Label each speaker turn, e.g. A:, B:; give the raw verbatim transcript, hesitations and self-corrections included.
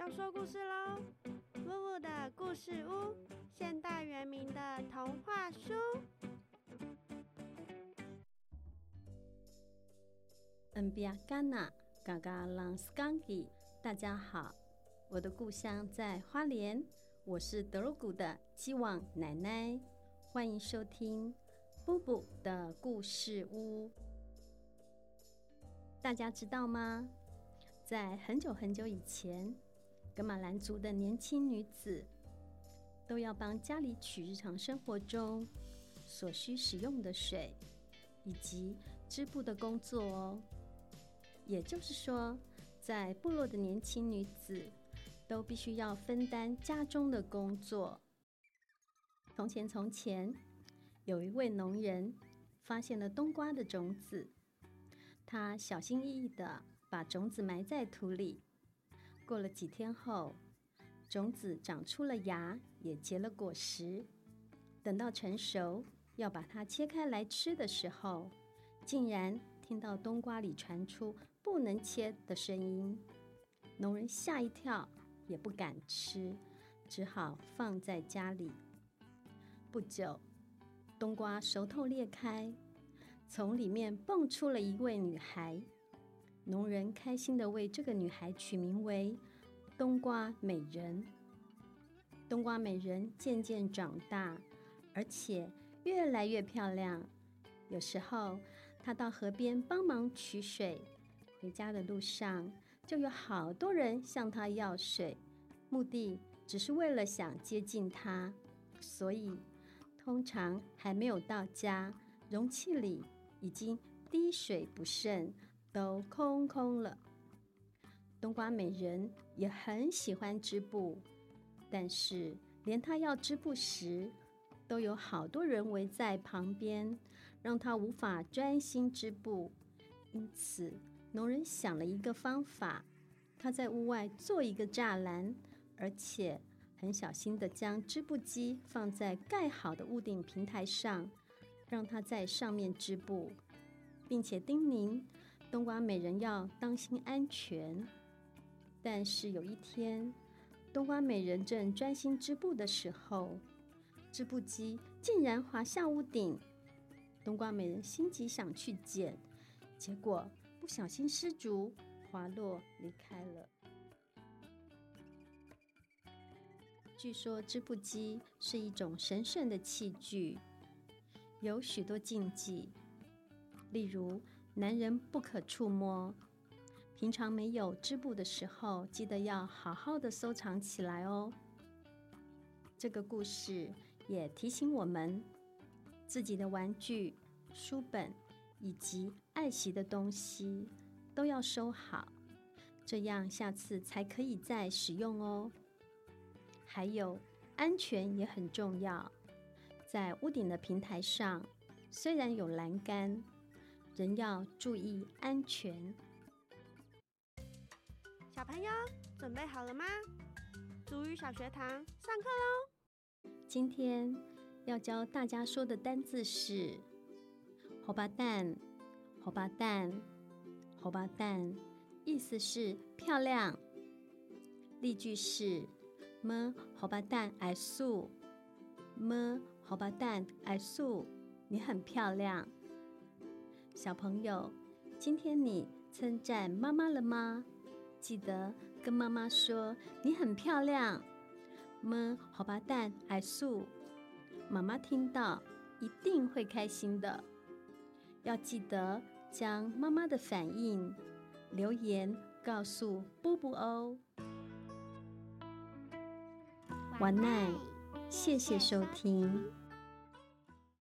A: 要说故事喽！呜呜的故事屋，现代原名的童话书。
B: 恩比亚嘎纳嘎嘎朗斯冈吉，大家好，我的故乡在花莲，我是德鲁古的基旺奶奶，欢迎收听布布的故事屋。大家知道吗？在很久很久以前，噶玛兰族的年轻女子都要帮家里取日常生活中所需使用的水，以及织布的工作哦。也就是说，在部落的年轻女子都必须要分担家中的工作。从前从前，有一位农人发现了冬瓜的种子，他小心翼翼地把种子埋在土里。过了几天后，种子长出了芽，也结了果实。等到成熟，要把它切开来吃的时候，竟然听到冬瓜里传出不能切的声音。农人吓一跳，也不敢吃，只好放在家里。不久，冬瓜熟透裂开，从里面蹦出了一位女孩。农人开心地为这个女孩取名为冬瓜美人。冬瓜美人渐渐长大，而且越来越漂亮。有时候她到河边帮忙取水，回家的路上就有好多人向她要水，目的只是为了想接近她。所以通常还没有到家，容器里已经滴水不剩，都空空了。冬瓜美人也很喜欢织布，但是连她要织布时，都有好多人围在旁边，让她无法专心织布。因此，农人想了一个方法，他在屋外做一个栅栏，而且很小心地将织布机放在盖好的屋顶平台上，让她在上面织布，并且叮咛冬瓜美人要当心安全。但是有一天，冬瓜美人正专心织布的时候，织布机竟然滑下屋顶。冬瓜美人心急想去捡，结果不小心失足滑落离开了。据说织布机是一种神圣的器具，有许多禁忌，例如男人不可触摸。平常没有织布的时候，记得要好好的收藏起来哦。这个故事也提醒我们，自己的玩具、书本以及爱惜的东西都要收好，这样下次才可以再使用哦。还有，安全也很重要。在屋顶的平台上，虽然有栏杆，仍要注意安全。
A: 小朋友准备好了吗？族语小学堂上课喽！
B: 今天要教大家说的单字是荷巴蛋。荷巴蛋，荷巴蛋，意思是漂亮。例句是么荷巴蛋爱素，么荷巴蛋爱素，你很漂亮。小朋友，今天你称赞妈妈了吗？记得跟妈妈说你很漂亮，么荷巴蛋爱素，妈妈听到一定会开心的。要记得将妈妈的反应留言告诉布布哦。晚安，谢谢收听。